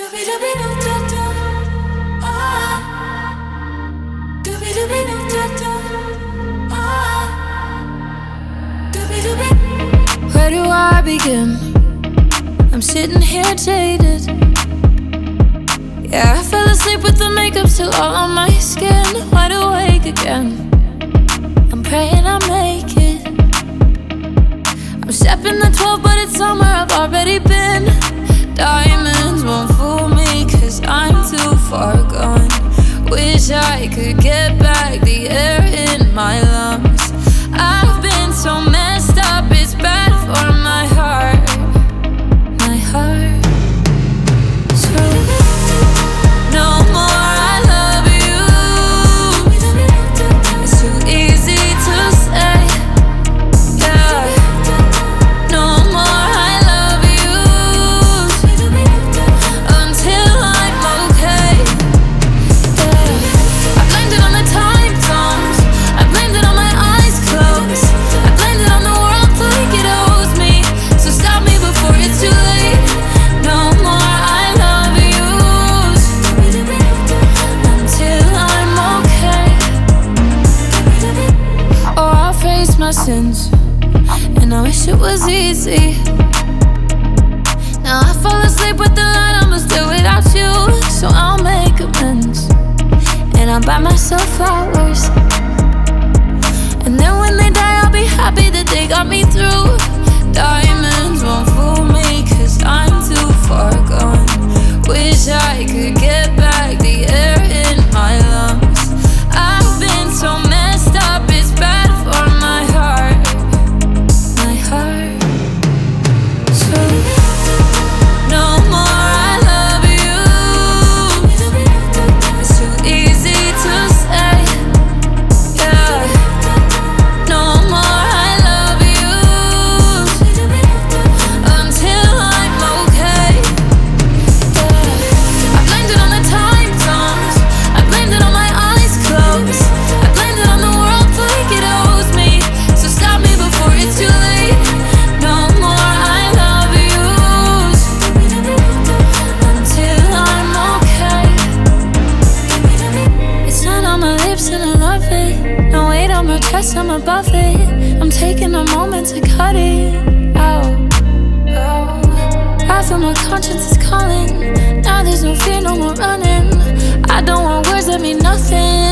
Where do I begin? I'm sitting here jaded. Yeah, I fell asleep with the makeup still all on my skin. Wide awake again, I'm praying I make it. I'm stepping the 12, but it's somewhere I've already been. Diamonds won't fool me, 'cause I'm too far gone. Wish I could get back the air in my lungs. I've been so messed up, it's bad for my heart. My heart. So no more I love you. It's too easy to say. Yeah. No more I love you until I'm okay. Yeah. I blamed it on the time zones. I blamed it on my eyes closed. I blamed it on the world like it owes me. So stop me before it's too late. No more I love you until I'm okay. Oh, I'll face my sins, and I wish it was easy. Now I fall asleep with the light, I'ma still without you. So I'll make amends, and I'll buy myself flowers. And then when they die, I'll be happy that they got me through. Diamonds won't fool me, 'cause I'm too far gone. Wish I could get back the air in my lungs. I've been so messed up, it's bad for my heart. My heart. So no more I love you. It's too easy to say. Yeah. No more I love you until I'm okay. Yeah. I blamed it on the time zones. I blamed it on my eyes closed. I blamed it on the world like it owes me. So stop me before it's too late. No more I love you until I'm okay. It's not on my lips and I love it. No weight on my chest, I'm above it. I'm taking a moment to cut it out. I feel my conscience is calling. Now there's no fear, no more running. I don't want words that mean nothing.